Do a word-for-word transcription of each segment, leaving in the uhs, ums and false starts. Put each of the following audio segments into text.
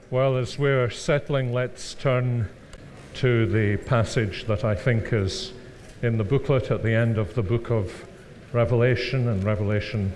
Well, as we're settling, let's turn to the passage that I think is in the booklet at the end of the book of Revelation, and Revelation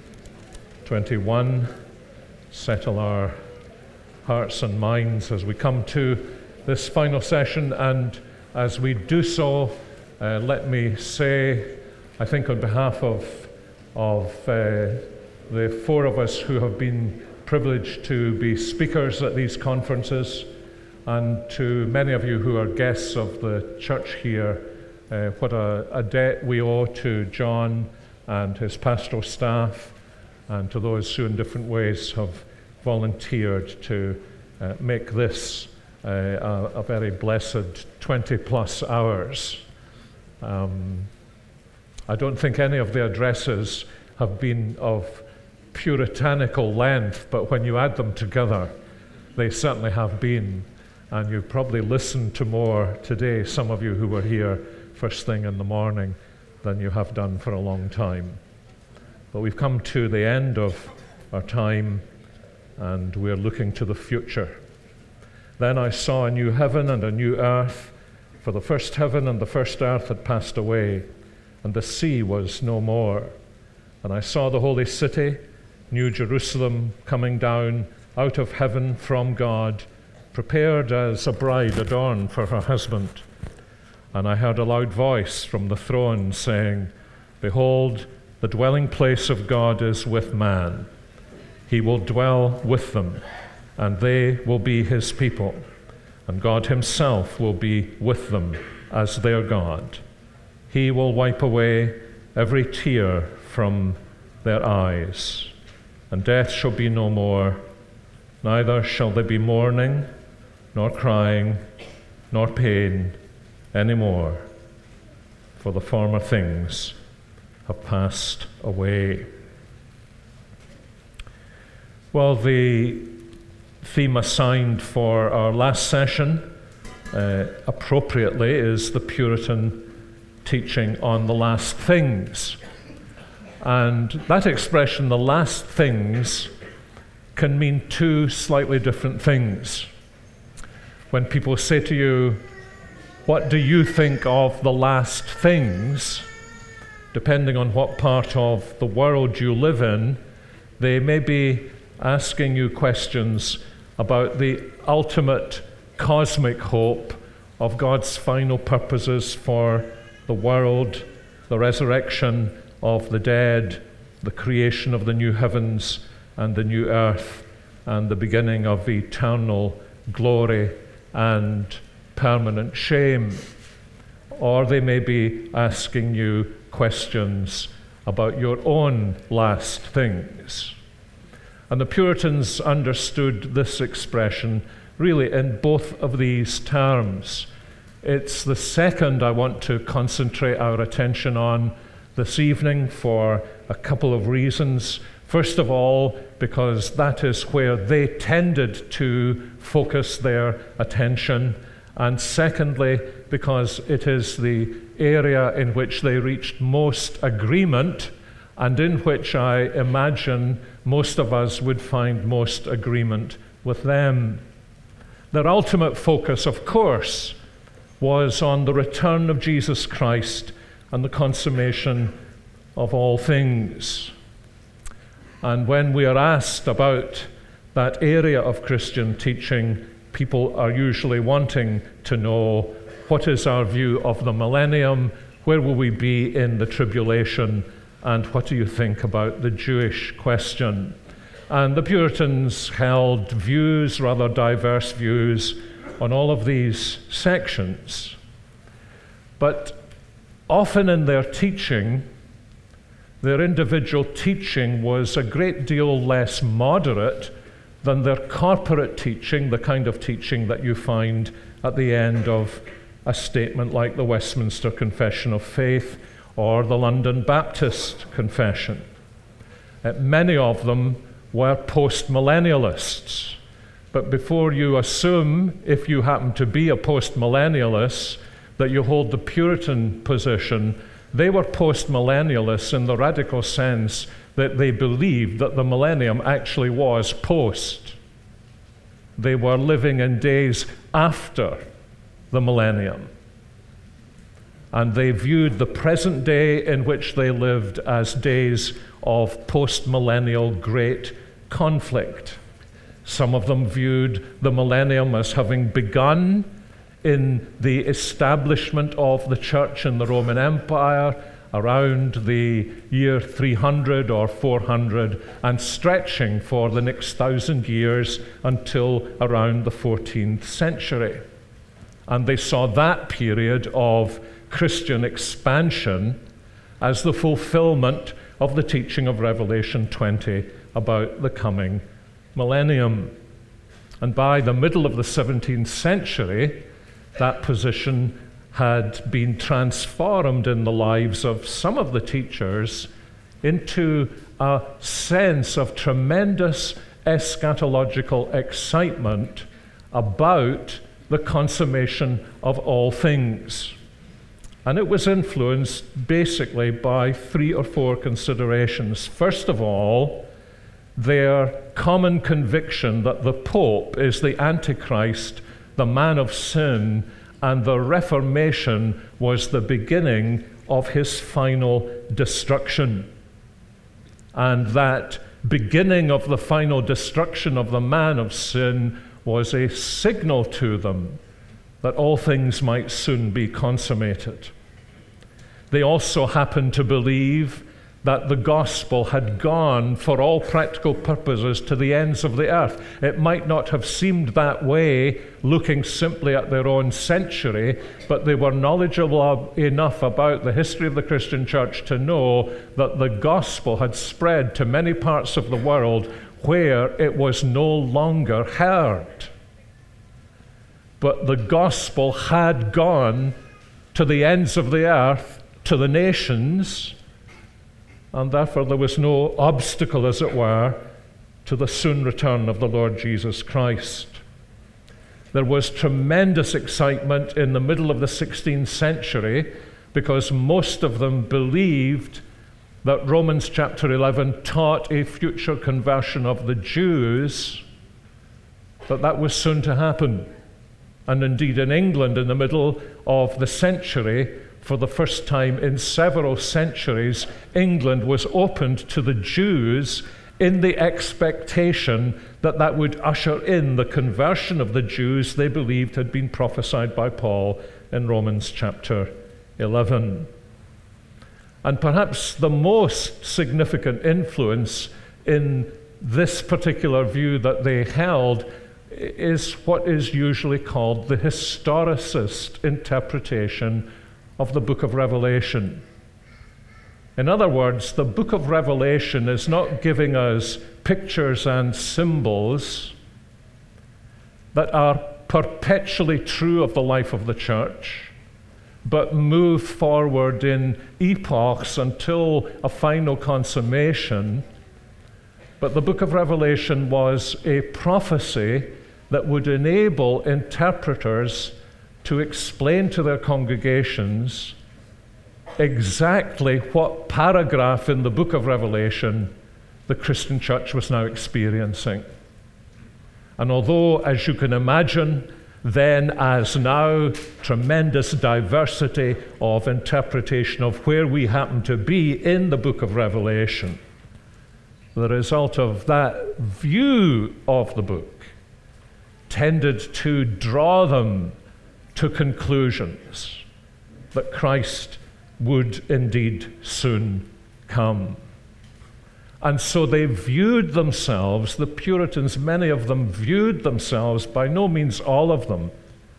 twenty-one. Settle our hearts and minds as we come to this final session, and as we do so, uh, let me say, I think on behalf of, of uh, the four of us who have been privileged to be speakers at these conferences, and to many of you who are guests of the church here, uh, what a, a debt we owe to John and his pastoral staff, and to those who in different ways have volunteered to uh, make this uh, a, a very blessed twenty plus hours. Um, I don't think any of the addresses have been of puritanical length, but when you add them together, they certainly have been. And you've probably listened to more today, some of you who were here first thing in the morning, than you have done for a long time. But we've come to the end of our time, and we're looking to the future. Then I saw a new heaven and a new earth, for the first heaven and the first earth had passed away, and the sea was no more. And I saw the holy city, New Jerusalem, coming down out of heaven from God, prepared as a bride adorned for her husband. And I heard a loud voice from the throne saying, "Behold, the dwelling place of God is with man. He will dwell with them, and they will be his people, and God himself will be with them as their God. He will wipe away every tear from their eyes, and death shall be no more, neither shall there be mourning, nor crying, nor pain any more, for the former things have passed away." Well, the theme assigned for our last session, uh, appropriately, is the Puritan teaching on the last things. And that expression, the last things, can mean two slightly different things. When people say to you, "What do you think of the last things?" depending on what part of the world you live in, they may be asking you questions about the ultimate cosmic hope of God's final purposes for the world, the resurrection of the dead, the creation of the new heavens and the new earth, and the beginning of eternal glory and permanent shame. Or they may be asking you questions about your own last things. And the Puritans understood this expression really in both of these terms. It's the second I want to concentrate our attention on this evening for a couple of reasons. First of all, because that is where they tended to focus their attention. And secondly, because it is the area in which they reached most agreement, and in which I imagine most of us would find most agreement with them. Their ultimate focus, of course, was on the return of Jesus Christ and the consummation of all things. And when we are asked about that area of Christian teaching, people are usually wanting to know, what is our view of the millennium? Where will we be in the tribulation? And what do you think about the Jewish question? And the Puritans held views, rather diverse views, on all of these sections. But often in their teaching, their individual teaching was a great deal less moderate than their corporate teaching, the kind of teaching that you find at the end of a statement like the Westminster Confession of Faith or the London Baptist Confession. Uh, many of them were post-millennialists. But before you assume, if you happen to be a post-millennialist, that you hold the Puritan position, they were post-millennialists in the radical sense that they believed that the millennium actually was post. they were living in days after the millennium. And they viewed the present day in which they lived as days of post-millennial great conflict. Some of them viewed the millennium as having begun in the establishment of the church in the Roman Empire around the year three hundred or four hundred and stretching for the next thousand years until around the fourteenth century. And they saw that period of Christian expansion as the fulfillment of the teaching of Revelation twenty about the coming millennium. And by the middle of the seventeenth century, that position had been transformed in the lives of some of the teachers into a sense of tremendous eschatological excitement about the consummation of all things. And it was influenced basically by three or four considerations. First of all, their common conviction that the Pope is the Antichrist, the man of sin, and the Reformation was the beginning of his final destruction. And that beginning of the final destruction of the man of sin was a signal to them that all things might soon be consummated. They also happened to believe that the gospel had gone, for all practical purposes, to the ends of the earth. It might not have seemed that way, looking simply at their own century, but they were knowledgeable enough about the history of the Christian church to know that the gospel had spread to many parts of the world where it was no longer heard. But the gospel had gone to the ends of the earth, to the nations, and therefore there was no obstacle, as it were, to the soon return of the Lord Jesus Christ. There was tremendous excitement in the middle of the sixteenth century because most of them believed that Romans chapter eleven taught a future conversion of the Jews, that that was soon to happen. And indeed in England in the middle of the century, for the first time in several centuries, England was opened to the Jews in the expectation that that would usher in the conversion of the Jews they believed had been prophesied by Paul in Romans chapter eleven. And perhaps the most significant influence in this particular view that they held is what is usually called the historicist interpretation of the book of Revelation. In other words, the book of Revelation is not giving us pictures and symbols that are perpetually true of the life of the church, but move forward in epochs until a final consummation. But the book of Revelation was a prophecy that would enable interpreters to explain to their congregations exactly what paragraph in the book of Revelation the Christian church was now experiencing. And although, as you can imagine, then as now, tremendous diversity of interpretation of where we happen to be in the book of Revelation, the result of that view of the book tended to draw them to conclusions that Christ would indeed soon come. And so they viewed themselves, the Puritans, many of them viewed themselves, by no means all of them,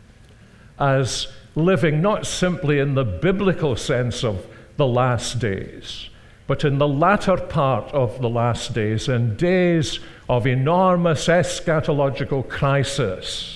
as living not simply in the biblical sense of the last days, but in the latter part of the last days, in days of enormous eschatological crisis.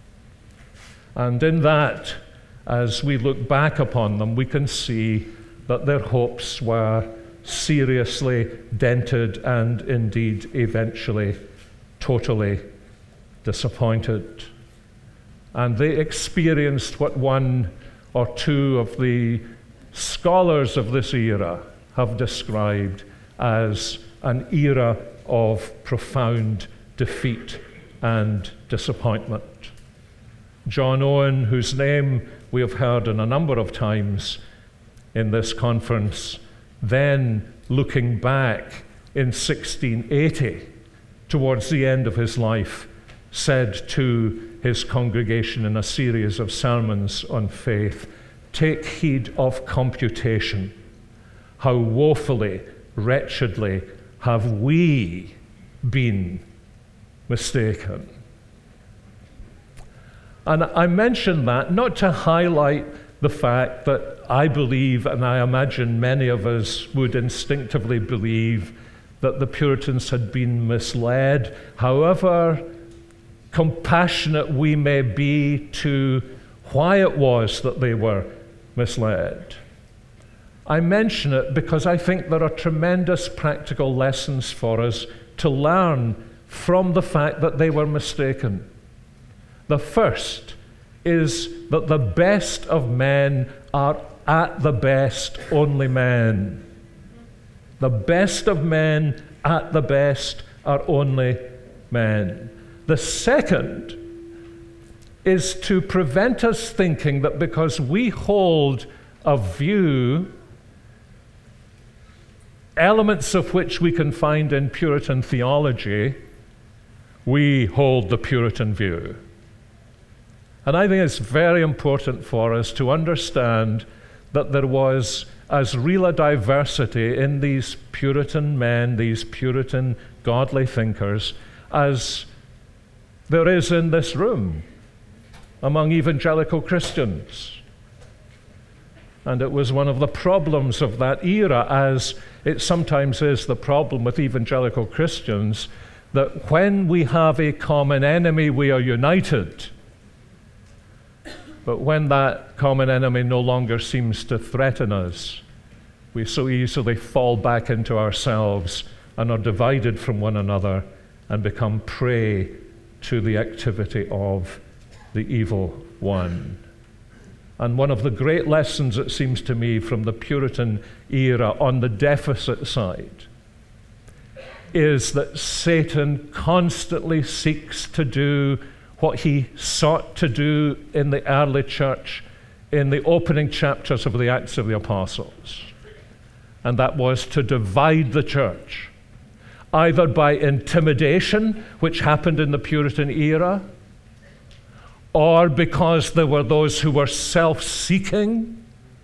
And in that, as we look back upon them, we can see that their hopes were seriously dented and indeed eventually totally disappointed. And they experienced what one or two of the scholars of this era have described as an era of profound defeat and disappointment. John Owen, whose name we have heard in a number of times in this conference, then looking back in sixteen eighty, towards the end of his life, said to his congregation in a series of sermons on faith, "Take heed of computation. How woefully, wretchedly have we been mistaken." And I mention that not to highlight the fact that I believe, and I imagine many of us would instinctively believe, that the Puritans had been misled, however compassionate we may be to why it was that they were misled. I mention it because I think there are tremendous practical lessons for us to learn from the fact that they were mistaken. The first is that the best of men are at the best only men. The best of men at the best are only men. The second is to prevent us thinking that because we hold a view, elements of which we can find in Puritan theology, we hold the Puritan view. And I think it's very important for us to understand that there was as real a diversity in these Puritan men, these Puritan godly thinkers, as there is in this room among evangelical Christians. And it was one of the problems of that era, as it sometimes is the problem with evangelical Christians, that when we have a common enemy, we are united. But when that common enemy no longer seems to threaten us, we so easily fall back into ourselves and are divided from one another and become prey to the activity of the evil one. And one of the great lessons, it seems to me, from the Puritan era on the deficit side is that Satan constantly seeks to do what he sought to do in the early church in the opening chapters of the Acts of the Apostles. And that was to divide the church, either by intimidation, which happened in the Puritan era, or because there were those who were self-seeking,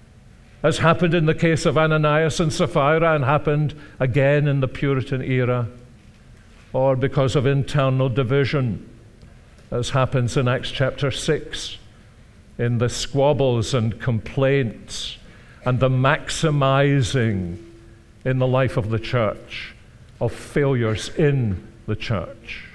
as happened in the case of Ananias and Sapphira and happened again in the Puritan era, or because of internal division, as happens in Acts chapter six, in the squabbles and complaints and the maximizing in the life of the church of failures in the church.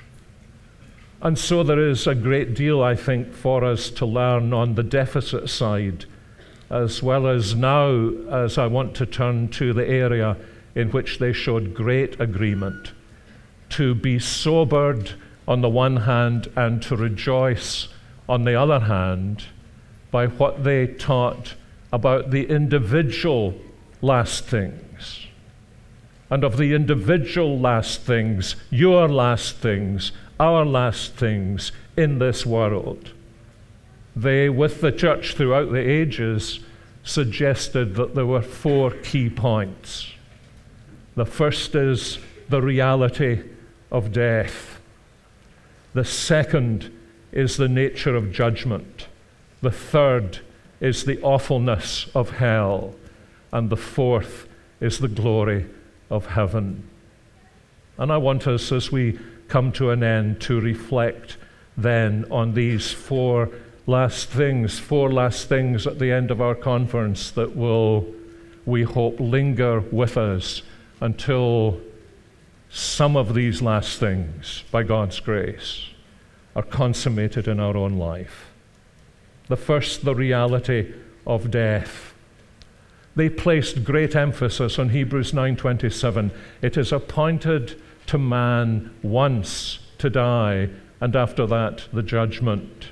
And so there is a great deal, I think, for us to learn on the deficit side, as well as now, as I want to turn to the area in which they showed great agreement, to be sobered on the one hand and to rejoice on the other hand by what they taught about the individual last things. And of the individual last things, your last things, our last things in this world. They, with the church throughout the ages, suggested that there were four key points. The first is the reality of death. The second is the nature of judgment. The third is the awfulness of hell. And the fourth is the glory of heaven. And I want us, as we come to an end, to reflect then on these four last things, four last things at the end of our conference that will, we hope, linger with us until some of these last things, by God's grace, are consummated in our own life. The first, the reality of death. They placed great emphasis on Hebrews nine twenty-seven. It is appointed to man once to die, and after that, the judgment.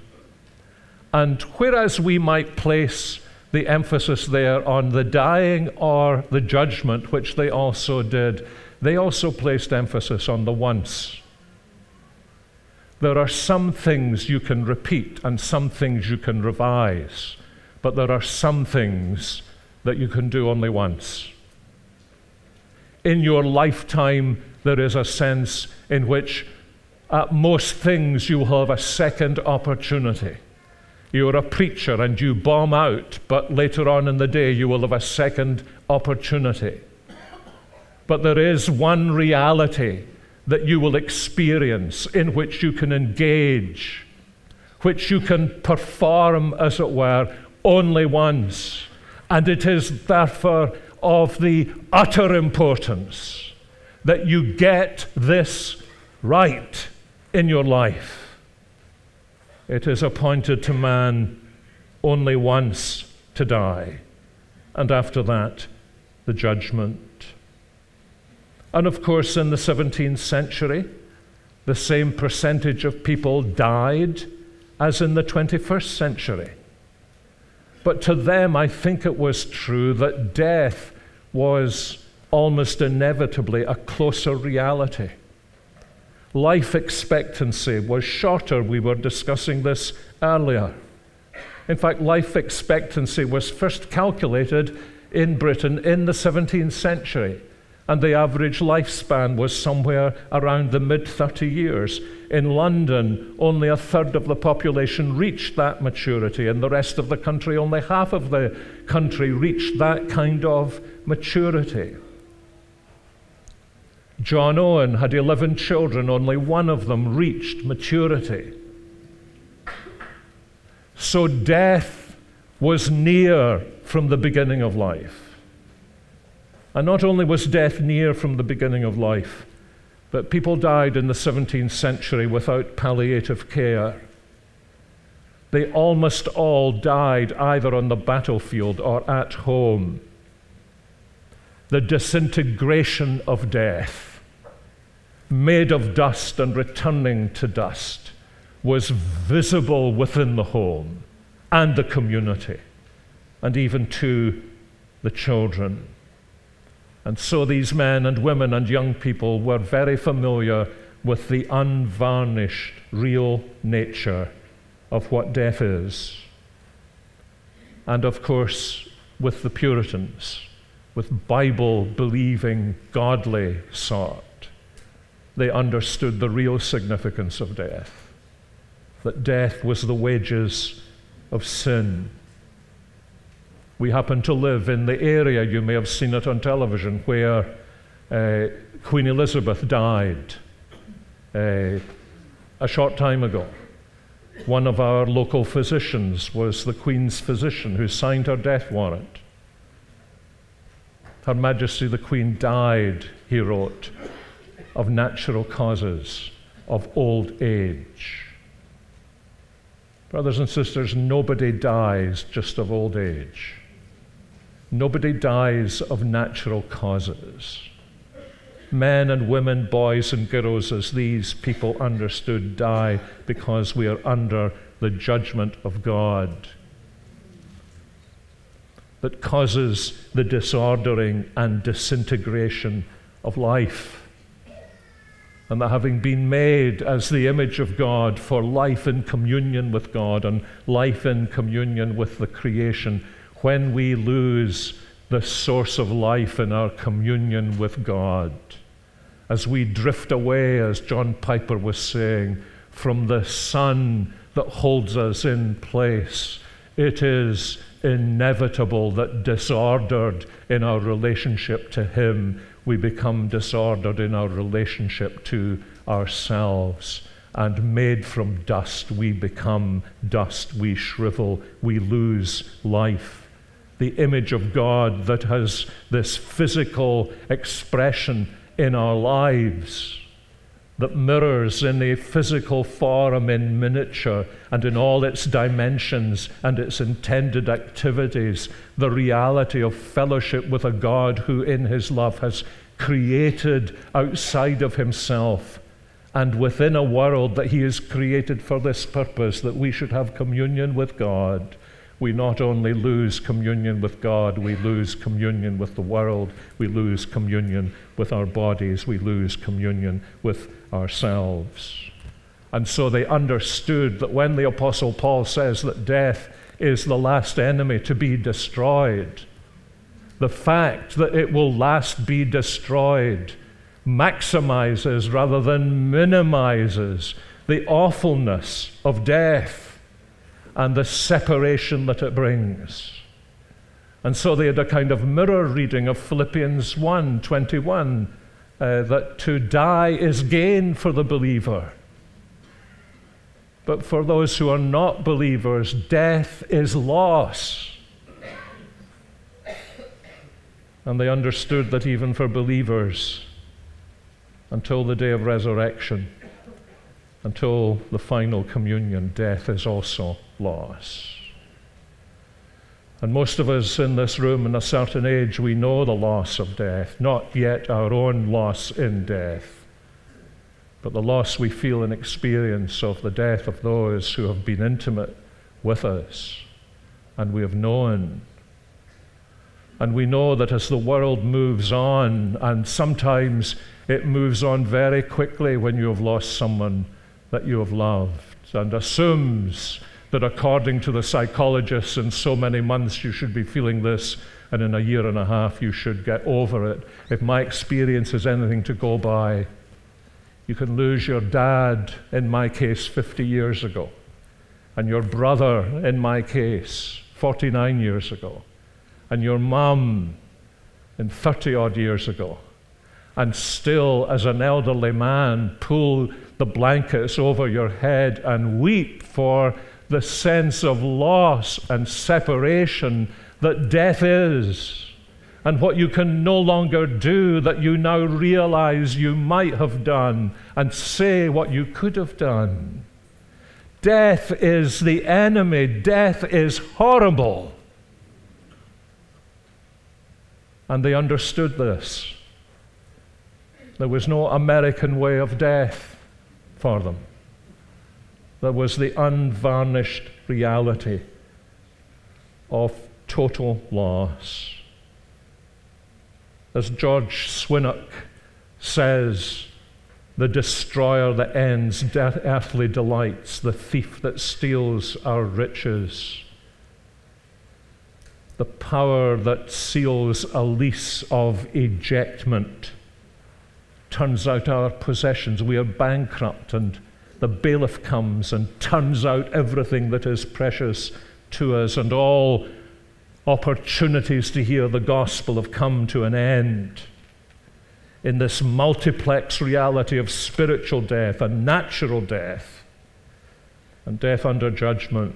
And whereas we might place the emphasis there on the dying or the judgment, which they also did, they also placed emphasis on the once. There are some things you can repeat and some things you can revise, but there are some things that you can do only once. In your lifetime, there is a sense in which at most things you will have a second opportunity. You're a preacher and you bomb out, but later on in the day you will have a second opportunity. But there is one reality that you will experience in which you can engage, which you can perform, as it were, only once. And it is therefore of the utter importance that you get this right in your life. It is appointed to man only once to die, and after that, the judgment. And of course, in the seventeenth century, the same percentage of people died as in the twenty-first century. But to them, I think it was true that death was almost inevitably a closer reality. Life expectancy was shorter. We were discussing this earlier. In fact, life expectancy was first calculated in Britain in the seventeenth century, and the average lifespan was somewhere around the mid thirty years. In London, only a third of the population reached that maturity. In the rest of the country, only half of the country reached that kind of maturity. John Owen had eleven children, only one of them reached maturity. So death was near from the beginning of life. And not only was death near from the beginning of life, but people died in the seventeenth century without palliative care. They almost all died either on the battlefield or at home. The disintegration of death, made of dust and returning to dust, was visible within the home and the community, and even to the children. And so these men and women and young people were very familiar with the unvarnished, real nature of what death is. And of course, with the Puritans, with Bible-believing, godly sort, they understood the real significance of death, that death was the wages of sin. We happen to live in the area, you may have seen it on television, where uh, Queen Elizabeth died uh, a short time ago. One of our local physicians was the Queen's physician who signed her death warrant. Her Majesty the Queen died, he wrote, of natural causes, of old age. Brothers and sisters, nobody dies just of old age. Nobody dies of natural causes. Men and women, boys and girls, as these people understood, die because we are under the judgment of God that causes the disordering and disintegration of life. And that having been made as the image of God for life in communion with God and life in communion with the creation, when we lose the source of life in our communion with God, as we drift away, as John Piper was saying, from the sun that holds us in place, it is inevitable that disordered in our relationship to Him, we become disordered in our relationship to ourselves. And made from dust, we become dust, we shrivel, we lose life. The image of God that has this physical expression in our lives, that mirrors in a physical form in miniature and in all its dimensions and its intended activities, the reality of fellowship with a God who in His love has created outside of Himself and within a world that He has created for this purpose, that we should have communion with God. We not only lose communion with God, we lose communion with the world, we lose communion with our bodies, we lose communion with ourselves. And so they understood that when the Apostle Paul says that death is the last enemy to be destroyed, the fact that it will last be destroyed maximizes rather than minimizes the awfulness of death and the separation that it brings. And so they had a kind of mirror reading of Philippians one twenty-one, uh, that to die is gain for the believer. But for those who are not believers, death is loss. And they understood that even for believers, until the day of resurrection, until the final communion, death is also loss. And most of us in this room in a certain age, we know the loss of death, not yet our own loss in death, but the loss we feel and experience of the death of those who have been intimate with us and we have known. And we know that as the world moves on, and sometimes it moves on very quickly when you have lost someone that you have loved, and assumes that according to the psychologists, in so many months you should be feeling this, and in a year and a half you should get over it. If my experience is anything to go by, you can lose your dad, in my case, fifty years ago, and your brother, in my case, forty-nine years ago, and your mum, in thirty-odd years ago, and still, as an elderly man, pull the blankets over your head and weep for the sense of loss and separation that death is, and what you can no longer do that you now realize you might have done, and say what you could have done. Death is the enemy. Death is horrible. And they understood this. There was no American way of death for them. There was the unvarnished reality of total loss. As George Swinnock says, the destroyer that ends death, earthly delights, the thief that steals our riches, the power that seals a lease of ejectment, turns out our possessions. We are bankrupt, and the bailiff comes and turns out everything that is precious to us, and all opportunities to hear the gospel have come to an end. In this multiplex reality of spiritual death and natural death and death under judgment.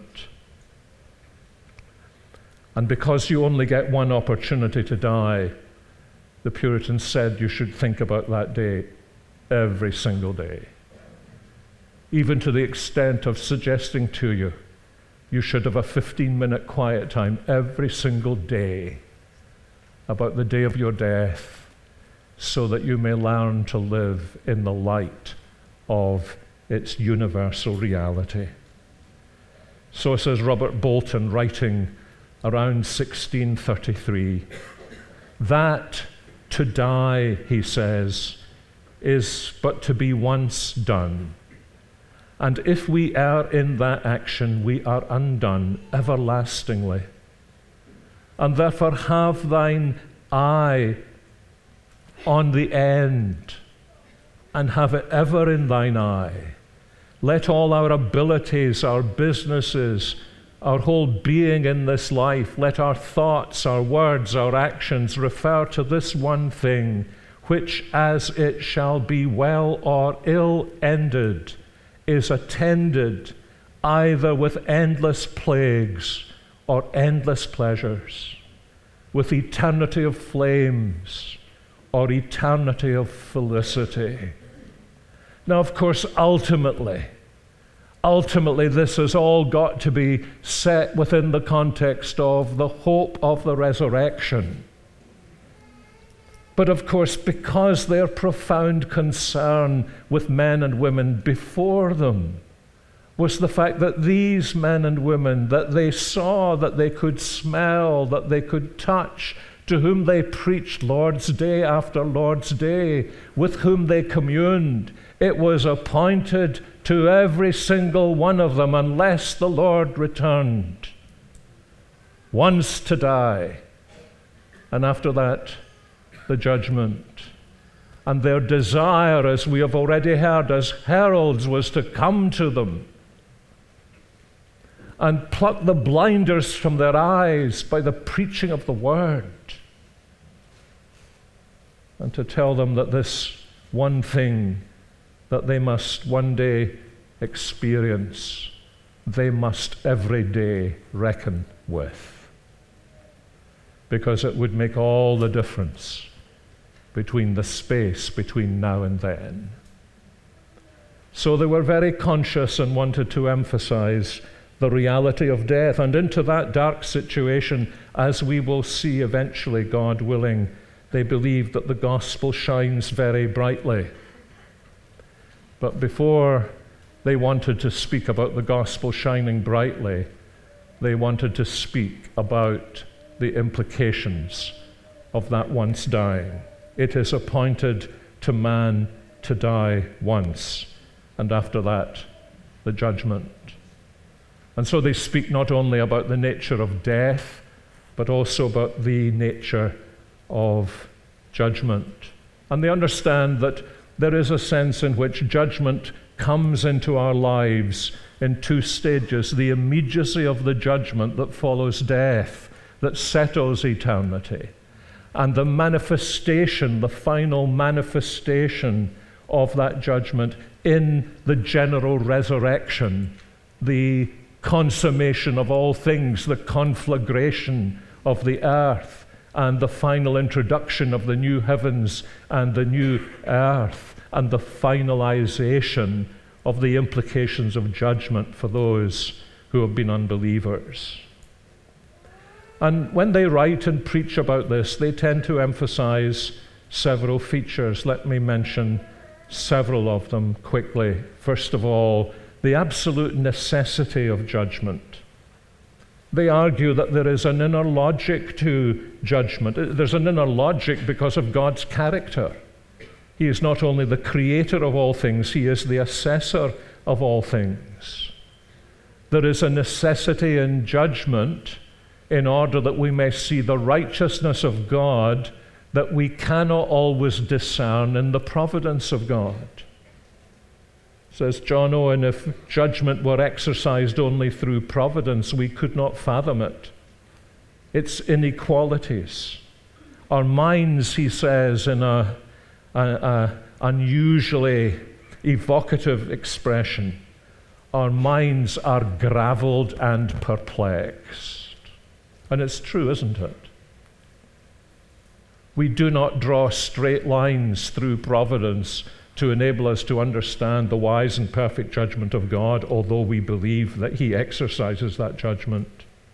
And because you only get one opportunity to die, the Puritans said you should think about that day every single day. Even to the extent of suggesting to you, you should have a fifteen-minute quiet time every single day about the day of your death, so that you may learn to live in the light of its universal reality. So says Robert Bolton, writing around sixteen thirty-three, that to die, he says, is but to be once done. And if we err in that action, we are undone everlastingly. And therefore have thine eye on the end, and have it ever in thine eye. Let all our abilities, our businesses, our whole being in this life, let our thoughts, our words, our actions refer to this one thing, which as it shall be well or ill ended, is attended either with endless plagues or endless pleasures, with eternity of flames or eternity of felicity. Now, of course, ultimately, ultimately this has all got to be set within the context of the hope of the resurrection. But of course, because their profound concern with men and women before them was the fact that these men and women that they saw, that they could smell, that they could touch, to whom they preached Lord's Day after Lord's Day, with whom they communed, it was appointed to every single one of them unless the Lord returned. Once to die, and after that, the judgment. And their desire, as we have already heard, as heralds, was to come to them and pluck the blinders from their eyes by the preaching of the word, and to tell them that this one thing that they must one day experience, they must every day reckon with, because it would make all the difference between the space between now and then. So they were very conscious and wanted to emphasize the reality of death. And into that dark situation, as we will see eventually, God willing, they believed that the gospel shines very brightly. But before they wanted to speak about the gospel shining brightly, they wanted to speak about the implications of that once dying. It is appointed to man to die once, and after that, the judgment. And so they speak not only about the nature of death, but also about the nature of judgment. And they understand that there is a sense in which judgment comes into our lives in two stages: the immediacy of the judgment that follows death, that settles eternity, and the manifestation, the final manifestation of that judgment in the general resurrection, the consummation of all things, the conflagration of the earth, and the final introduction of the new heavens and the new earth, and the finalization of the implications of judgment for those who have been unbelievers. And when they write and preach about this, they tend to emphasize several features. Let me mention several of them quickly. First of all, the absolute necessity of judgment. They argue that there is an inner logic to judgment. There's an inner logic because of God's character. He is not only the creator of all things, he is the assessor of all things. There is a necessity in judgment in order that we may see the righteousness of God that we cannot always discern in the providence of God. Says John Owen, if judgment were exercised only through providence, we could not fathom it. Its inequalities. Our minds, he says in a, a, a unusually evocative expression, our minds are graveled and perplexed. And it's true, isn't it? We do not draw straight lines through providence to enable us to understand the wise and perfect judgment of God, although we believe that he exercises that judgment.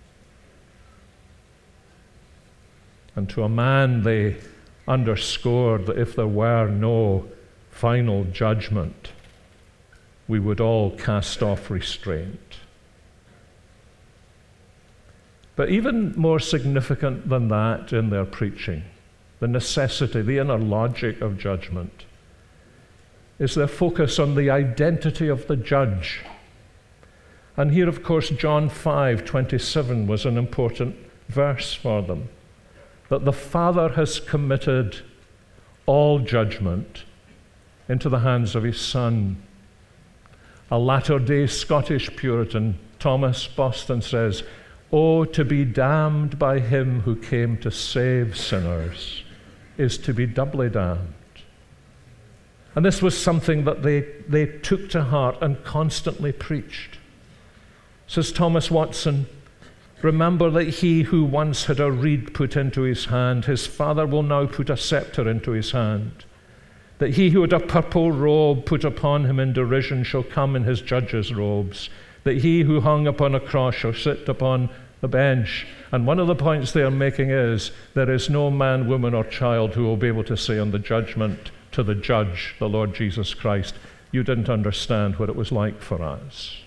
And to a man, they underscored that if there were no final judgment, we would all cast off restraint. But even more significant than that in their preaching, the necessity, the inner logic of judgment, is their focus on the identity of the judge. And here, of course, John five twenty-seven was an important verse for them, that the Father has committed all judgment into the hands of his Son. A latter-day Scottish Puritan, Thomas Boston, says, "Oh, to be damned by him who came to save sinners is to be doubly damned." And this was something that they, they took to heart and constantly preached. Says Thomas Watson, "Remember that he who once had a reed put into his hand, his Father will now put a scepter into his hand. That he who had a purple robe put upon him in derision shall come in his judge's robes. That he who hung upon a cross shall sit upon the bench." And one of the points they are making is, there is no man, woman, or child who will be able to say on the judgment to the judge, the Lord Jesus Christ, "You didn't understand what it was like for us."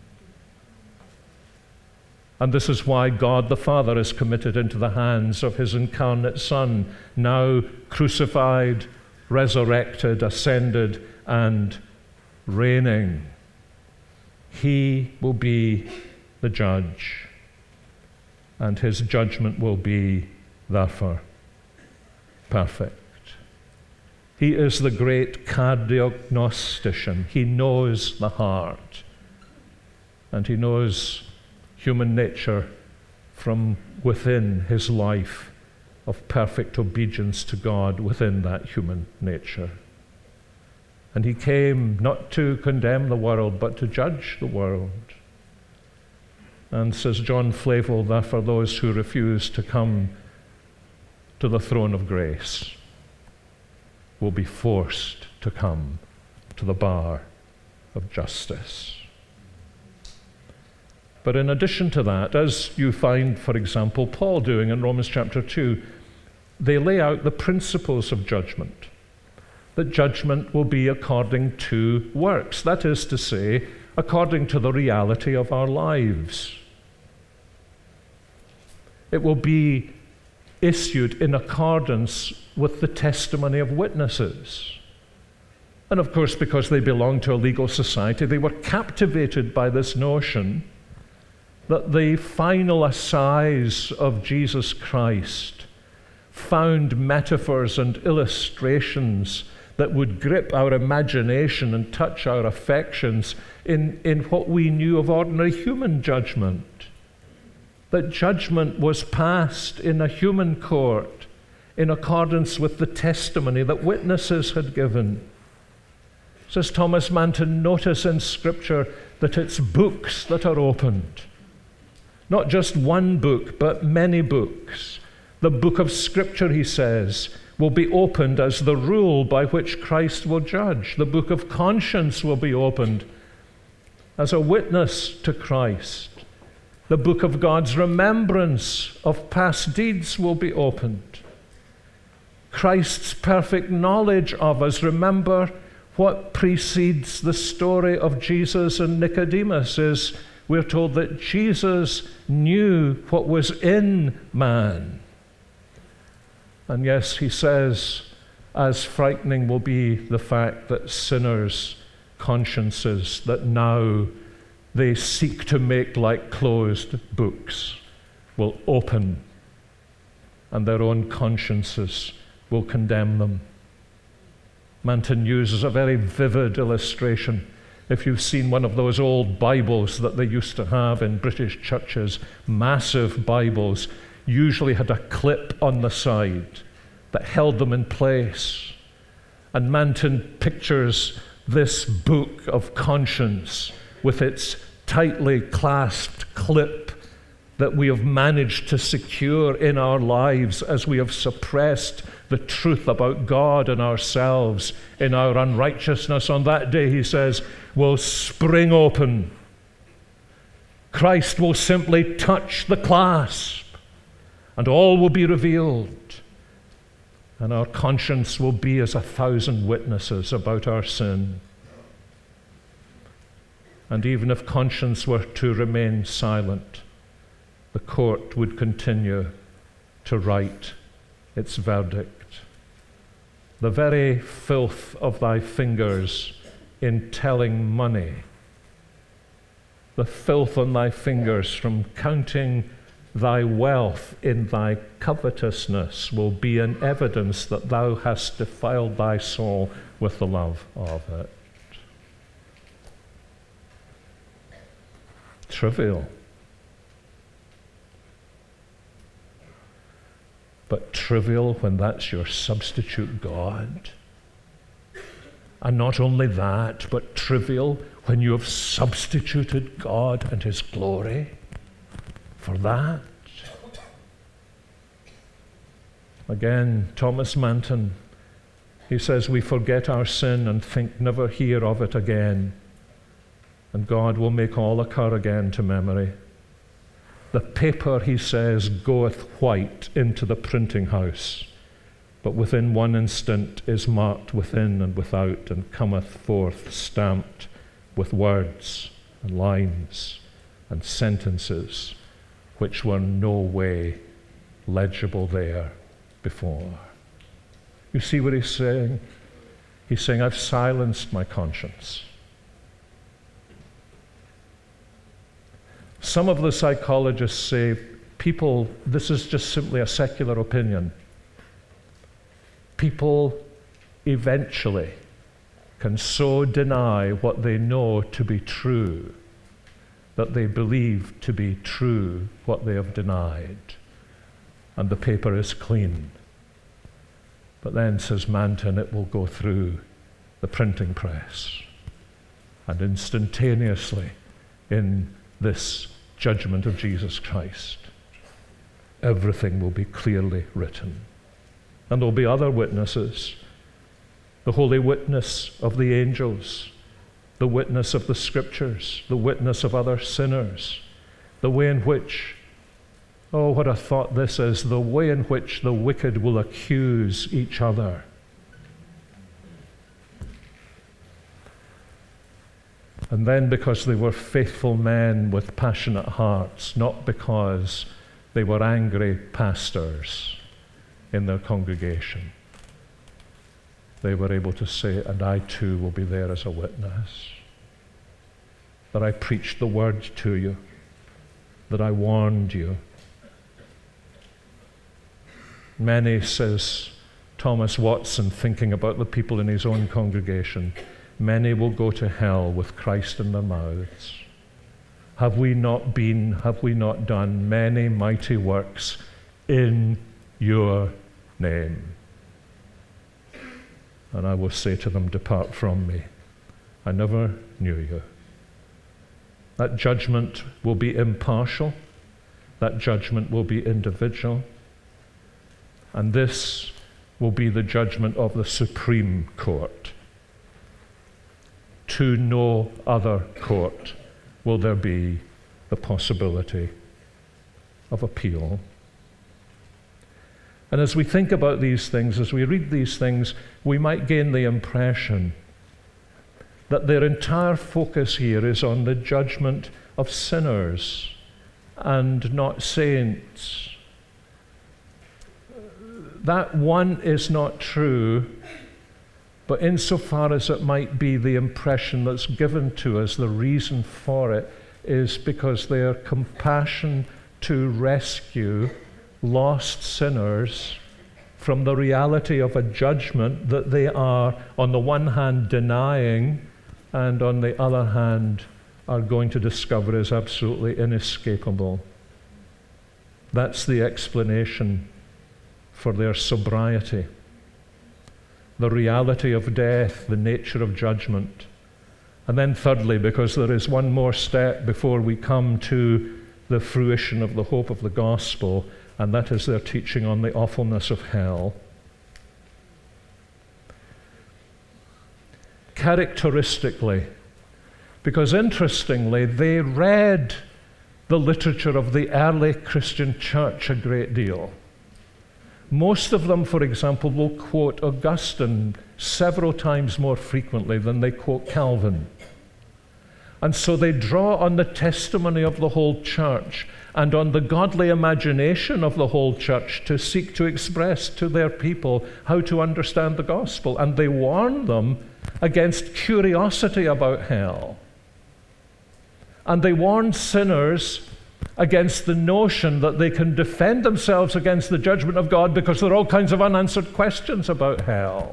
And this is why God the Father is committed into the hands of his incarnate Son, now crucified, resurrected, ascended, and reigning He will be the judge, and his judgment will be, therefore, perfect. He is the great cardiagnostician. He knows the heart, and he knows human nature from within his life of perfect obedience to God within that human nature. And he came not to condemn the world, but to judge the world. And says John Flavel, therefore those who refuse to come to the throne of grace will be forced to come to the bar of justice. But in addition to that, as you find, for example, Paul doing in Romans chapter two, they lay out the principles of judgment. That judgment will be according to works, that is to say, according to the reality of our lives. It will be issued in accordance with the testimony of witnesses. And of course, because they belonged to a legal society, they were captivated by this notion that the final assize of Jesus Christ found metaphors and illustrations that would grip our imagination and touch our affections in, in what we knew of ordinary human judgment. That judgment was passed in a human court in accordance with the testimony that witnesses had given. Says Thomas Manton, notice in Scripture that it's books that are opened. Not just one book, but many books. The book of Scripture, he says, will be opened as the rule by which Christ will judge. The book of conscience will be opened as a witness to Christ. The book of God's remembrance of past deeds will be opened. Christ's perfect knowledge of us. Remember what precedes the story of Jesus and Nicodemus is we're told that Jesus knew what was in man. And yes, he says, as frightening will be the fact that sinners' consciences that now they seek to make like closed books will open, and their own consciences will condemn them. Manton uses a very vivid illustration. If you've seen one of those old Bibles that they used to have in British churches, massive Bibles, usually had a clip on the side that held them in place. And Manton pictures this book of conscience with its tightly clasped clip that we have managed to secure in our lives as we have suppressed the truth about God and ourselves in our unrighteousness. On that day, he says, will spring open. Christ will simply touch the clasp, and all will be revealed. And our conscience will be as a thousand witnesses about our sin. And even if conscience were to remain silent, the court would continue to write its verdict. The very filth of thy fingers in telling money, the filth on thy fingers from counting thy wealth in thy covetousness will be an evidence that thou hast defiled thy soul with the love of it. Trivial. But trivial when that's your substitute God. And not only that, but trivial when you have substituted God and His glory for that. Again, Thomas Manton, he says, we forget our sin and think never hear of it again. And God will make all occur again to memory. The paper, he says, goeth white into the printing house, but within one instant is marked within and without, and cometh forth stamped with words and lines and sentences which were no way legible there before. You see what he's saying? He's saying, I've silenced my conscience. Some of the psychologists say people, this is just simply a secular opinion. People eventually can so deny what they know to be true that they believe to be true what they have denied, and the paper is clean. But then, says Manton, it will go through the printing press, and instantaneously, in this judgment of Jesus Christ, everything will be clearly written. And there'll be other witnesses, the holy witness of the angels, the witness of the Scriptures, the witness of other sinners, the way in which, oh, what a thought this is, the way in which the wicked will accuse each other. And then because they were faithful men with passionate hearts, not because they were angry pastors in their congregation, they were able to say, and I too will be there as a witness, that I preached the word to you, that I warned you. Many, says Thomas Watson, thinking about the people in his own congregation, many will go to hell with Christ in their mouths. Have we not been, have we not done many mighty works in your name? And I will say to them, depart from me. I never knew you. That judgment will be impartial. That judgment will be individual. And this will be the judgment of the Supreme Court. To no other court will there be the possibility of appeal. And as we think about these things, as we read these things, we might gain the impression that their entire focus here is on the judgment of sinners and not saints. That one is not true, but insofar as it might be the impression that's given to us, the reason for it is because their compassion to rescue lost sinners from the reality of a judgment that they are, on the one hand, denying, and on the other hand, are going to discover is absolutely inescapable. That's the explanation for their sobriety. The reality of death, the nature of judgment. And then thirdly, because there is one more step before we come to the fruition of the hope of the gospel, and that is their teaching on the awfulness of hell. Characteristically, because interestingly, they read the literature of the early Christian church a great deal. Most of them, for example, will quote Augustine several times more frequently than they quote Calvin. And so they draw on the testimony of the whole church and on the godly imagination of the whole church to seek to express to their people how to understand the gospel. And they warn them against curiosity about hell. And they warn sinners against the notion that they can defend themselves against the judgment of God because there are all kinds of unanswered questions about hell.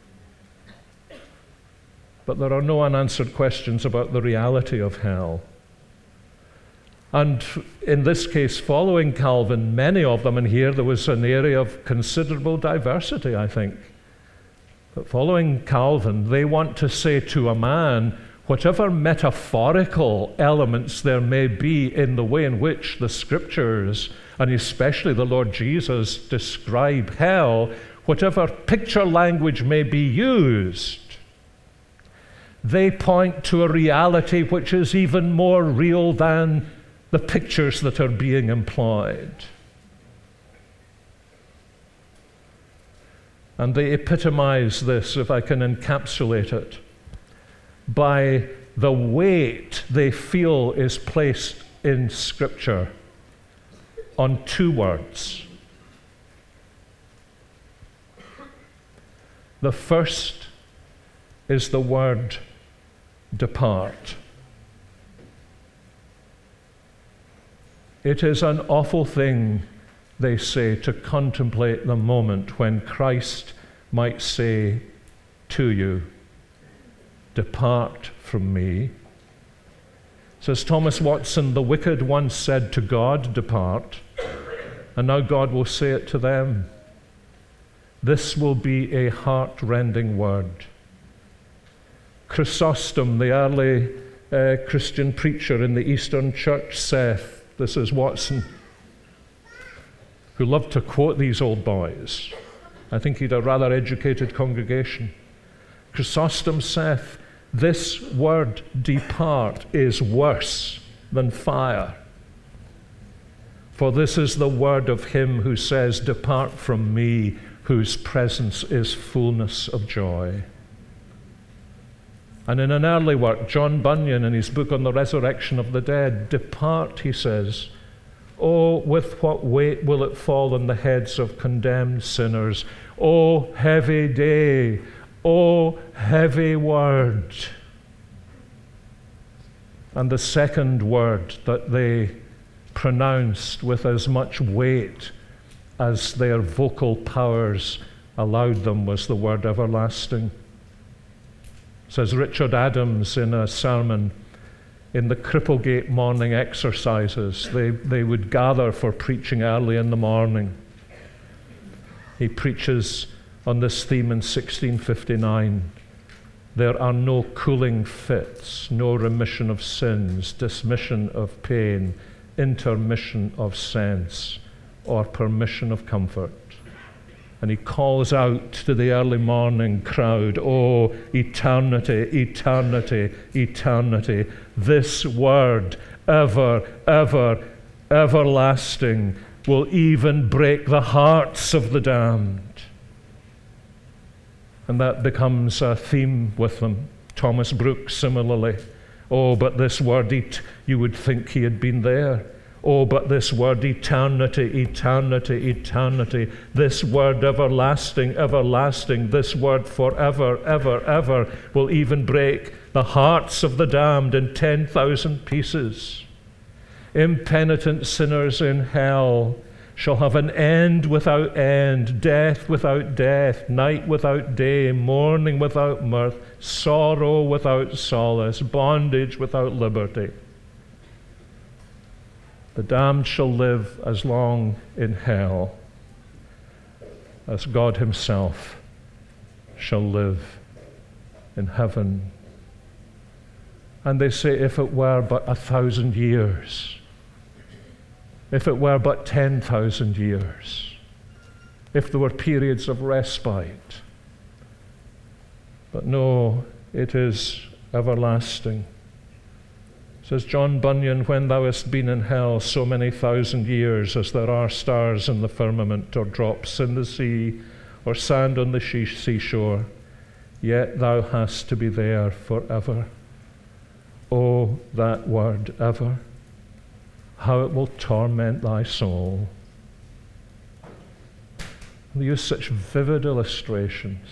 But there are no unanswered questions about the reality of hell. And in this case, following Calvin, many of them, and here there was an area of considerable diversity, I think. But following Calvin, they want to say to a man, whatever metaphorical elements there may be in the way in which the Scriptures, and especially the Lord Jesus, describe hell, whatever picture language may be used, they point to a reality which is even more real than the pictures that are being employed. And they epitomize this, if I can encapsulate it, by the weight they feel is placed in Scripture on two words. The first is the word depart. It is an awful thing, they say, to contemplate the moment when Christ might say to you, "Depart from me." Says Thomas Watson, the wicked once said to God, "Depart," and now God will say it to them. This will be a heart-rending word. Chrysostom, the early uh, Christian preacher in the Eastern Church, saith, this is Watson, who loved to quote these old boys. I think he'd a rather educated congregation. Chrysostom saith, this word "depart" is worse than fire. For this is the word of him who says, "Depart from me, whose presence is fullness of joy." And in an early work, John Bunyan, in his book on the resurrection of the dead, "Depart," he says, "oh, with what weight will it fall on the heads of condemned sinners? Oh, heavy day! Oh, heavy word!" And the second word that they pronounced with as much weight as their vocal powers allowed them was the word everlasting. Says Richard Adams in a sermon, in the Cripplegate morning exercises, they, they would gather for preaching early in the morning. He preaches on this theme in sixteen fifty-nine. There are no cooling fits, no remission of sins, dismission of pain, intermission of sense, or permission of comfort. And he calls out to the early morning crowd, "Oh, eternity, eternity, eternity, this word, ever, ever, everlasting, will even break the hearts of the damned." And that becomes a theme with them. Thomas Brooks similarly. Oh, but this word, et- you would think he had been there. Oh, but this word, eternity, eternity, eternity, this word, everlasting, everlasting, this word, forever, ever, ever, will even break the hearts of the damned in ten thousand pieces. Impenitent sinners in hell shall have an end without end, death without death, night without day, mourning without mirth, sorrow without solace, bondage without liberty. The damned shall live as long in hell as God himself shall live in heaven. And they say, if it were but a thousand years, if it were but ten thousand years, if there were periods of respite. But no, it is everlasting. Says John Bunyan, when thou hast been in hell so many thousand years as there are stars in the firmament or drops in the sea or sand on the seashore, yet thou hast to be there forever. Oh, that word, ever, how it will torment thy soul. They use such vivid illustrations.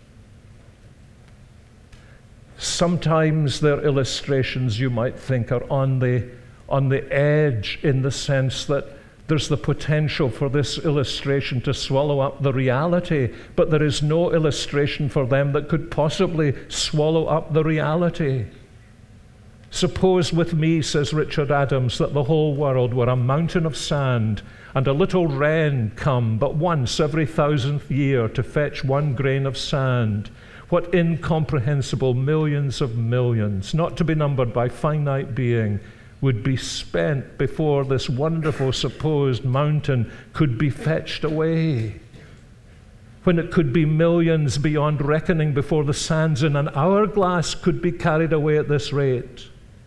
Sometimes their illustrations, you might think, are on the, on the edge in the sense that there's the potential for this illustration to swallow up the reality, but there is no illustration for them that could possibly swallow up the reality. Suppose with me, says Richard Adams, that the whole world were a mountain of sand, and a little wren come but once every thousandth year to fetch one grain of sand. What incomprehensible millions of millions, not to be numbered by finite being, would be spent before this wonderful supposed mountain could be fetched away. When it could be millions beyond reckoning before the sands in an hourglass could be carried away at this rate.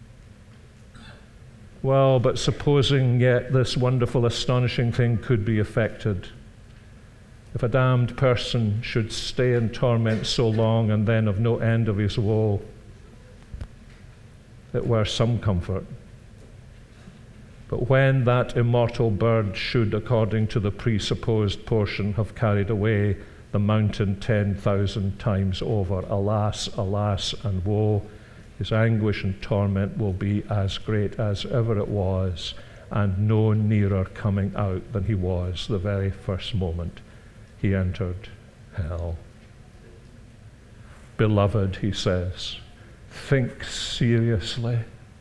Well, but supposing yet this wonderful, astonishing thing could be effected, if a damned person should stay in torment so long and then of no end of his woe, it were some comfort. But when that immortal bird should, according to the presupposed portion, have carried away the mountain ten thousand times over, alas, alas, and woe, his anguish and torment will be as great as ever it was, and no nearer coming out than he was the very first moment he entered hell. Beloved, he says, think seriously.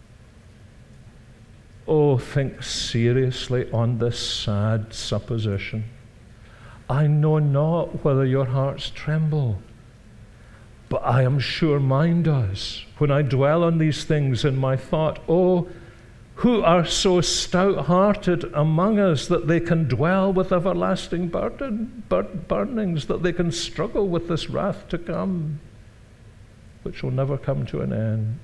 Oh, think seriously on this sad supposition. I know not whether your hearts tremble, but I am sure mine does when I dwell on these things in my thought. Oh, who are so stout-hearted among us that they can dwell with everlasting burden, bur- burnings, that they can struggle with this wrath to come, which will never come to an end.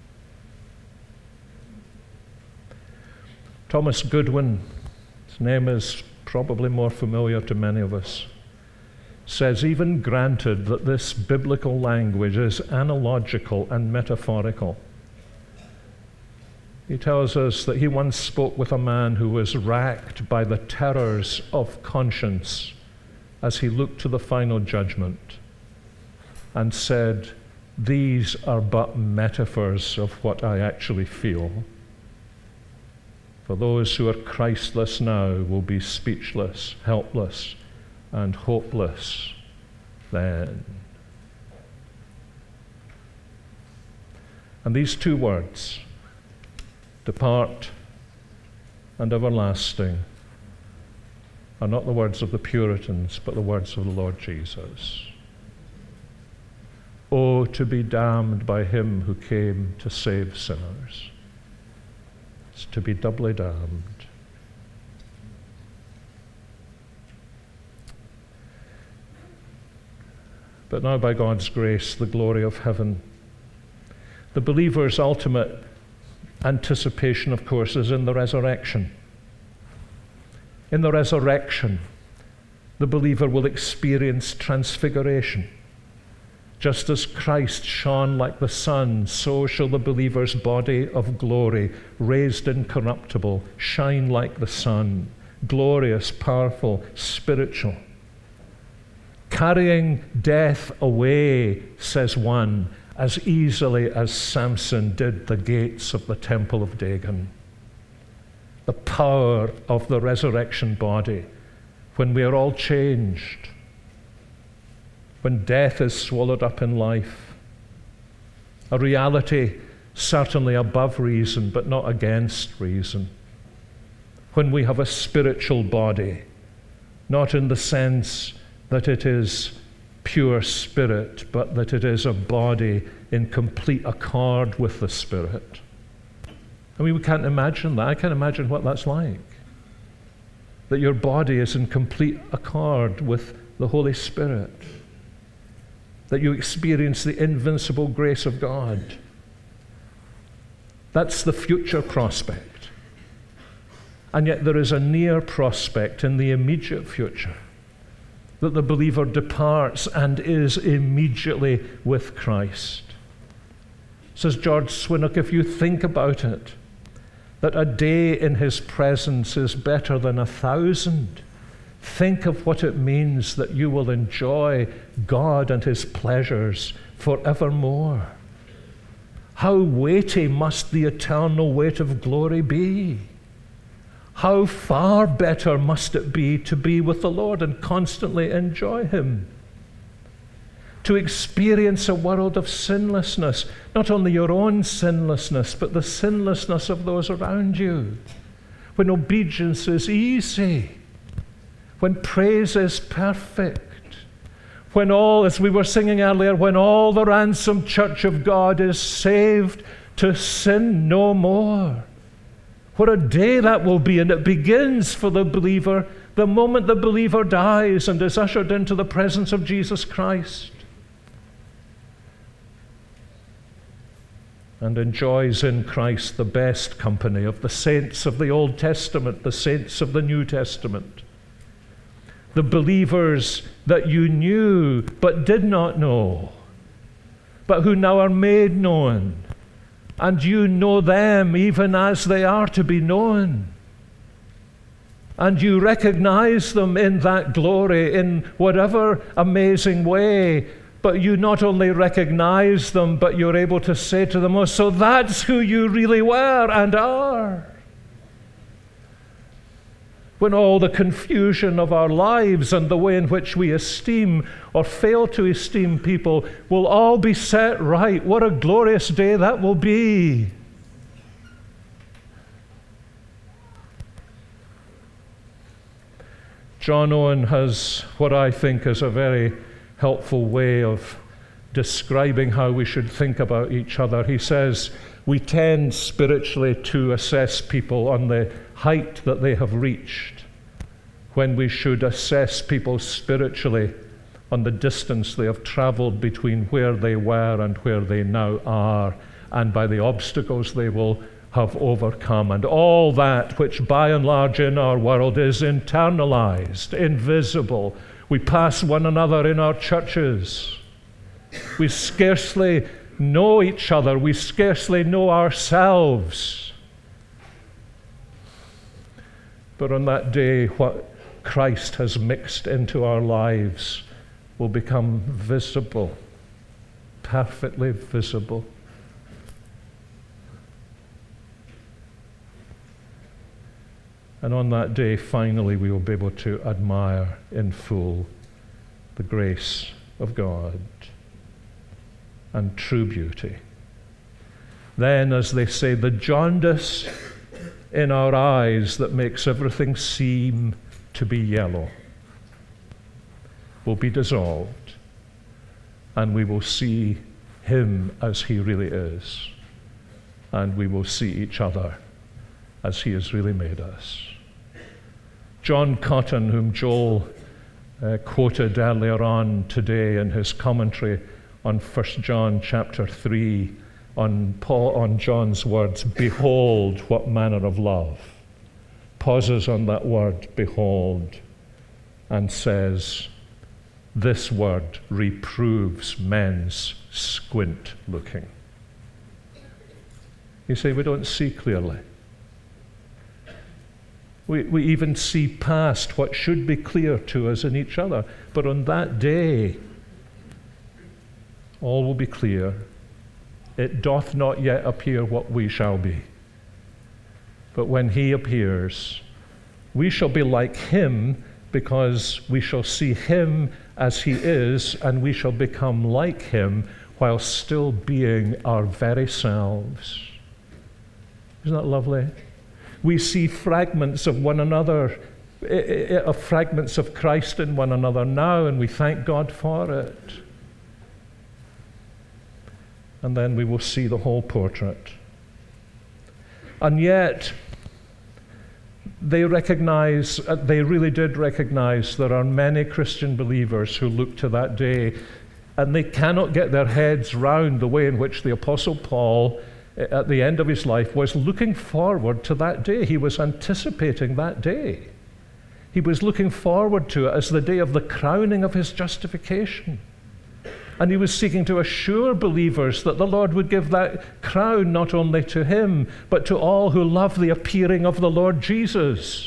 Thomas Goodwin, his name is probably more familiar to many of us, says, even granted that this biblical language is analogical and metaphorical, he tells us that he once spoke with a man who was racked by the terrors of conscience as he looked to the final judgment and said, these are but metaphors of what I actually feel. For those who are Christless now will be speechless, helpless, and hopeless then. And these two words, depart and everlasting, are not the words of the Puritans, but the words of the Lord Jesus. Oh, to be damned by him who came to save sinners. It's to be doubly damned. But now, by God's grace, the glory of heaven. The believer's ultimate anticipation, of course, is in the resurrection. In the resurrection, the believer will experience transfiguration. Just as Christ shone like the sun, so shall the believer's body of glory, raised incorruptible, shine like the sun, glorious, powerful, spiritual. Carrying death away, says one, as easily as Samson did the gates of the temple of Dagon. The power of the resurrection body, when we are all changed, when death is swallowed up in life, a reality certainly above reason, but not against reason. When we have a spiritual body, not in the sense that it is pure spirit, but that it is a body in complete accord with the Spirit. I mean, we can't imagine that. I can't imagine what that's like. That your body is in complete accord with the Holy Spirit. That you experience the invincible grace of God. That's the future prospect. And yet there is a near prospect in the immediate future, that the believer departs and is immediately with Christ. Says George Swinnock, if you think about it, that a day in his presence is better than a thousand, think of what it means that you will enjoy God and his pleasures forevermore. How weighty must the eternal weight of glory be? How far better must it be to be with the Lord and constantly enjoy him? To experience a world of sinlessness, not only your own sinlessness, but the sinlessness of those around you. When obedience is easy, when praise is perfect, when all, as we were singing earlier, when all the ransomed church of God is saved to sin no more. What a day that will be, and it begins for the believer the moment the believer dies and is ushered into the presence of Jesus Christ and enjoys in Christ the best company of the saints of the Old Testament, the saints of the New Testament, the believers that you knew but did not know, but who now are made known. And you know them even as they are to be known. And you recognize them in that glory in whatever amazing way. But you not only recognize them, but you're able to say to them, oh, so that's who you really were and are. when all the confusion of our lives and the way in which we esteem or fail to esteem people will all be set right. What a glorious day that will be. John Owen has what I think is a very helpful way of describing how we should think about each other. He says, we tend spiritually to assess people on the height that they have reached, when we should assess people spiritually on the distance they have traveled between where they were and where they now are, and by the obstacles they will have overcome, and all that which by and large in our world is internalized, invisible. We pass one another in our churches. We scarcely know each other. We scarcely know ourselves. But on that day, what Christ has mixed into our lives will become visible, perfectly visible. And on that day, finally, we will be able to admire in full the grace of God and true beauty. Then, as they say, the jaundice in our eyes that makes everything seem to be yellow will be dissolved, and we will see Him as He really is, and we will see each other as He has really made us. John Cotton, whom Joel uh, quoted earlier on today in his commentary on First John chapter three, on Paul, on John's words, "Behold, what manner of love," pauses on that word, "behold," and says, "This word reproves men's squint looking." You say, we don't see clearly. We, we even see past what should be clear to us in each other. But on that day, all will be clear. It doth not yet appear what we shall be. But when He appears, we shall be like Him, because we shall see Him as He is, and we shall become like Him while still being our very selves. Isn't that lovely? We see fragments of one another, of fragments of Christ in one another now, and we thank God for it. And then we will see the whole portrait. And yet, they recognize, they really did recognize there are many Christian believers who look to that day, and they cannot get their heads round the way in which the Apostle Paul, at the end of his life, was looking forward to that day. He was anticipating that day. He was looking forward to it as the day of the crowning of his justification. And he was seeking to assure believers that the Lord would give that crown not only to him, but to all who love the appearing of the Lord Jesus.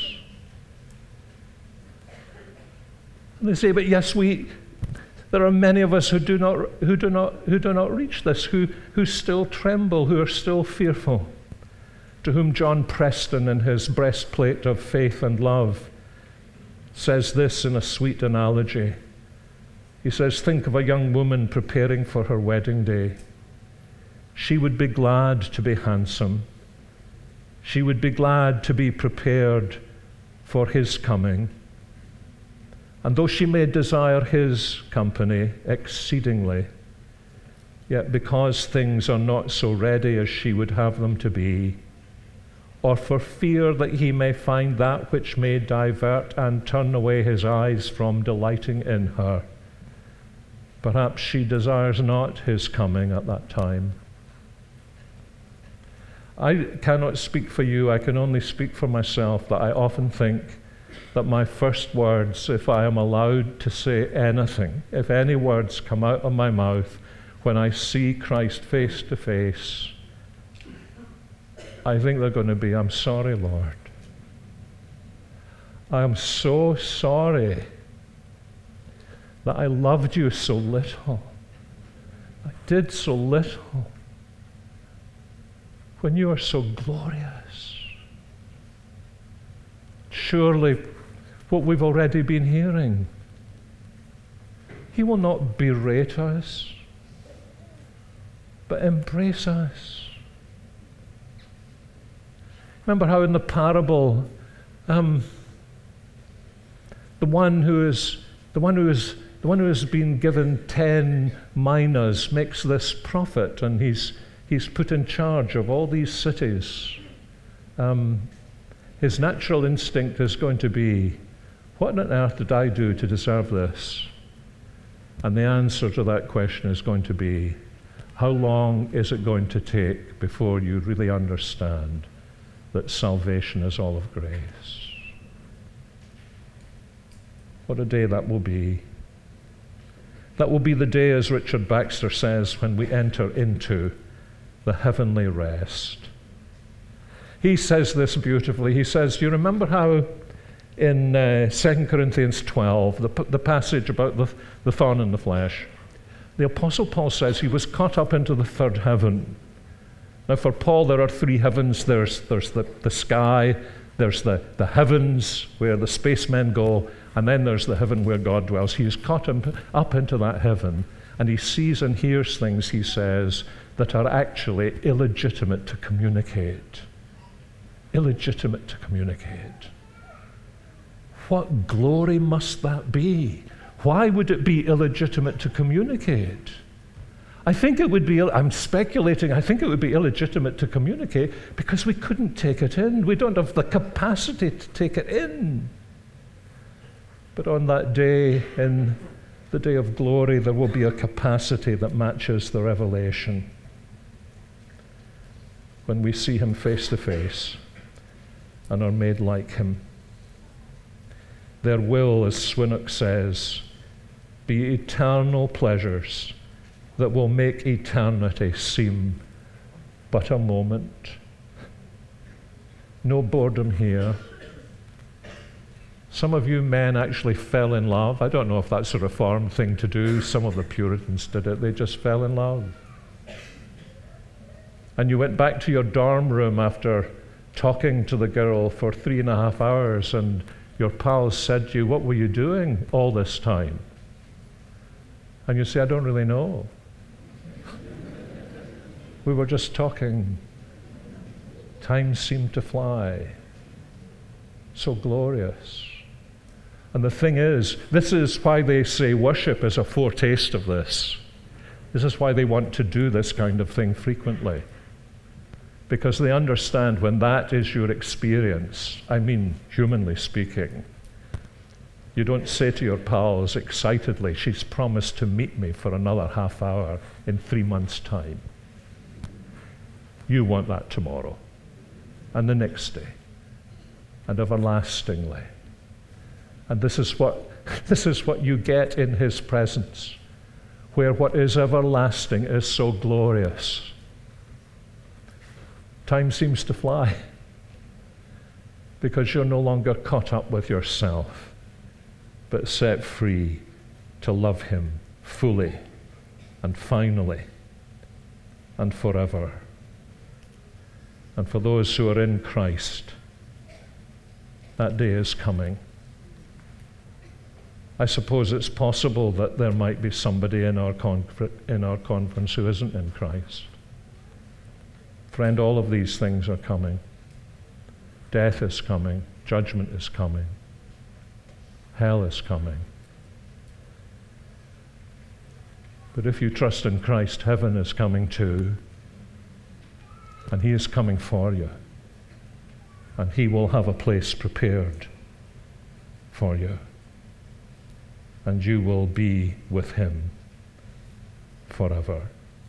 And they say, but yes, we... There are many of us who do not, who do not, who do not reach this, who, who still tremble, who are still fearful, to whom John Preston, in his breastplate of faith and love, says this in a sweet analogy. He says, think of a young woman preparing for her wedding day. She would be glad to be handsome. She would be glad to be prepared for his coming. And though she may desire his company exceedingly, yet because things are not so ready as she would have them to be, or for fear that he may find that which may divert and turn away his eyes from delighting in her, perhaps she desires not his coming at that time. I cannot speak for you, I can only speak for myself, that I often think that my first words, if I am allowed to say anything, if any words come out of my mouth when I see Christ face to face, I think they're going to be, I'm sorry, Lord. I am so sorry that I loved you so little. I did so little when you are so glorious. surely what we've already been hearing. He will not berate us, but embrace us. Remember how in the parable, um, the one who is the one who is the one who has been given ten minas makes this profit, and he's he's put in charge of all these cities. Um, his natural instinct is going to be, what on earth did I do to deserve this? And the answer to that question is going to be, how long is it going to take before you really understand that salvation is all of grace? What a day that will be. That will be the day, as Richard Baxter says, when we enter into the heavenly rest. He says this beautifully. He says, do you remember how in uh, Second Corinthians twelve, the, the passage about the, the thorn in the flesh, the Apostle Paul says he was caught up into the third heaven. Now for Paul there are three heavens. There's, there's the, the sky, there's the, the heavens where the spacemen go, and then there's the heaven where God dwells. He is caught up into that heaven, and he sees and hears things, he says, that are actually illegitimate to communicate. Illegitimate to communicate. What glory must that be? Why would it be illegitimate to communicate? I think it would be, I'm speculating, I think it would be illegitimate to communicate because we couldn't take it in. We don't have the capacity to take it in. But on that day, in the day of glory, there will be a capacity that matches the revelation. When we see him face to face and are made like him. There will, as Swinnock says, be eternal pleasures that will make eternity seem but a moment. No boredom here. Some of you men actually fell in love. I don't know if that's a Reformed thing to do. Some of the Puritans did it. They just fell in love. And you went back to your dorm room after talking to the girl for three and a half hours, and your pals said to you, what were you doing all this time? And you say, I don't really know. We were just talking. Time seemed to fly. So glorious. And the thing is, this is why they say worship is a foretaste of this. This is why they want to do this kind of thing frequently. Because they understand when that is your experience, I mean, humanly speaking, you don't say to your pals excitedly, she's promised to meet me for another half hour in three months' time. You want that tomorrow, and the next day, and everlastingly. And this is what this is what you get in his presence, where what is everlasting is so glorious. Time seems to fly because you're no longer caught up with yourself, but set free to love him fully and finally and forever. And for those who are in Christ, that day is coming. I suppose it's possible that there might be somebody in our confer- in our conference who isn't in Christ. Friend, all of these things are coming. Death is coming. Judgment is coming. Hell is coming. But if you trust in Christ, heaven is coming too. And he is coming for you. And he will have a place prepared for you. And you will be with him forever.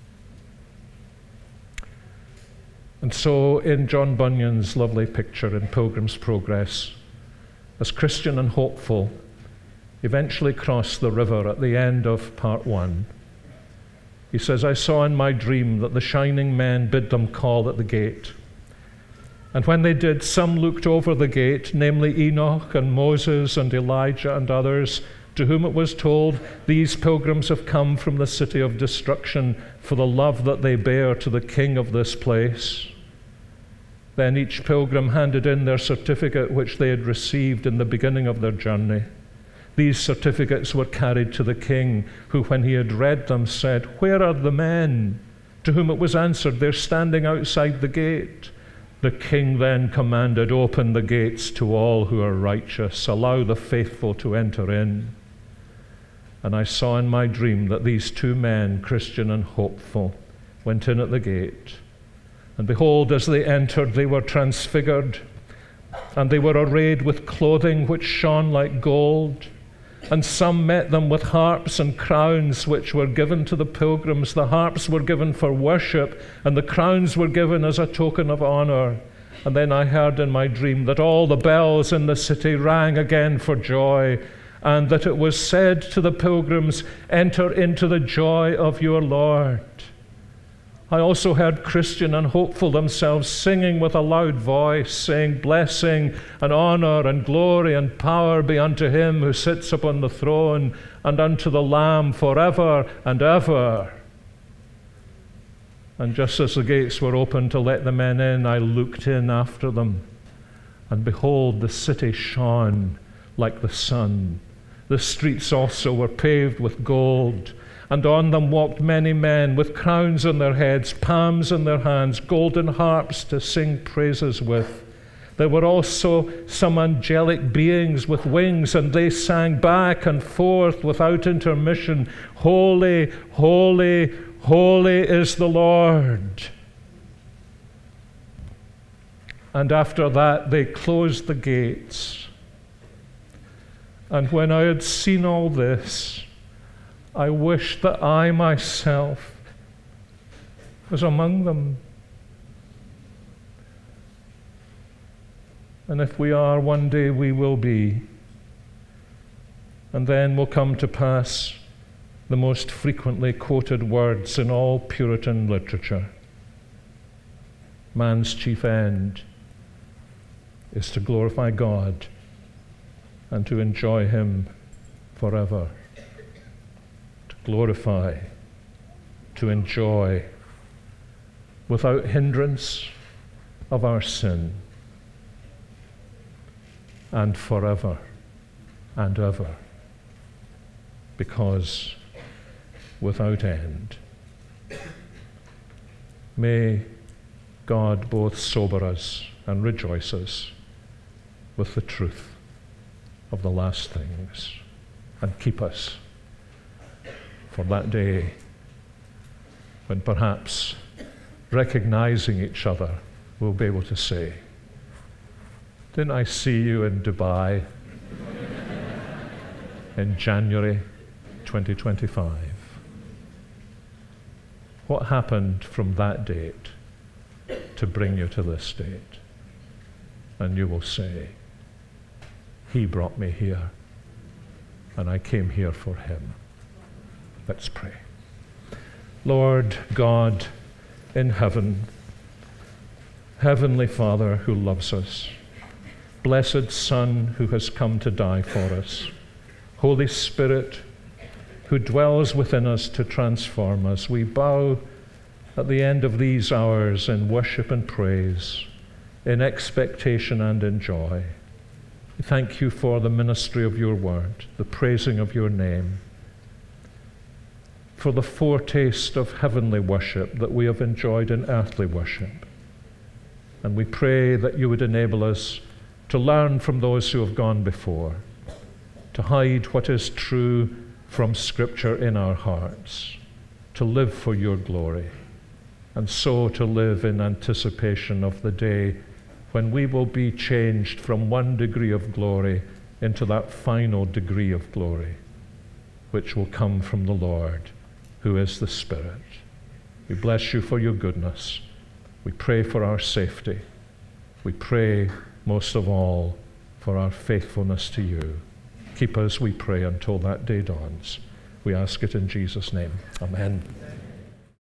And so in John Bunyan's lovely picture in Pilgrim's Progress, as Christian and hopeful eventually cross the river at the end of part one, he says, I saw in my dream that the shining men bid them call at the gate. And when they did, some looked over the gate, namely Enoch and Moses and Elijah and others, to whom it was told, these pilgrims have come from the city of destruction for the love that they bear to the king of this place. Then each pilgrim handed in their certificate which they had received in the beginning of their journey. These certificates were carried to the king, who, when he had read them, said, "Where are the men?" To whom it was answered, "They're standing outside the gate." The king then commanded, "Open the gates to all who are righteous. Allow the faithful to enter in." And I saw in my dream that these two men, Christian and hopeful, went in at the gate. And behold, as they entered, they were transfigured, and they were arrayed with clothing which shone like gold. And some met them with harps and crowns which were given to the pilgrims. The harps were given for worship, and the crowns were given as a token of honor. And then I heard in my dream that all the bells in the city rang again for joy, and that it was said to the pilgrims, "Enter into the joy of your Lord." I also heard Christian and hopeful themselves singing with a loud voice, saying, "Blessing and honor and glory and power be unto him who sits upon the throne and unto the Lamb forever and ever." And just as the gates were opened to let the men in, I looked in after them, and behold, the city shone like the sun. The streets also were paved with gold, and on them walked many men with crowns on their heads, palms in their hands, golden harps to sing praises with. There were also some angelic beings with wings, and they sang back and forth without intermission, "Holy, holy, holy is the Lord." And after that they closed the gates. And when I had seen all this, I wished that I myself was among them. And if we are, one day we will be. And then will come to pass the most frequently quoted words in all Puritan literature. Man's chief end is to glorify God and to enjoy him forever. Glorify, to enjoy, without hindrance of our sin, and forever and ever, because without end. May God both sober us and rejoice us with the truth of the last things, and keep us for that day when perhaps recognizing each other we'll be able to say, "Didn't I see you in Dubai in January twenty twenty-five? What happened from that date to bring you to this date?" And you will say, "He brought me here, and I came here for him." Let's pray. Lord God in heaven, Heavenly Father who loves us, blessed Son who has come to die for us, Holy Spirit who dwells within us to transform us, we bow at the end of these hours in worship and praise, in expectation and in joy. We thank you for the ministry of your word, the praising of your name, for the foretaste of heavenly worship that we have enjoyed in earthly worship. And we pray that you would enable us to learn from those who have gone before, to hide what is true from Scripture in our hearts, to live for your glory, and so to live in anticipation of the day when we will be changed from one degree of glory into that final degree of glory, which will come from the Lord, who is the Spirit. We bless you for your goodness. We pray for our safety. We pray, most of all, for our faithfulness to you. Keep us, we pray, until that day dawns. We ask it in Jesus' name. Amen.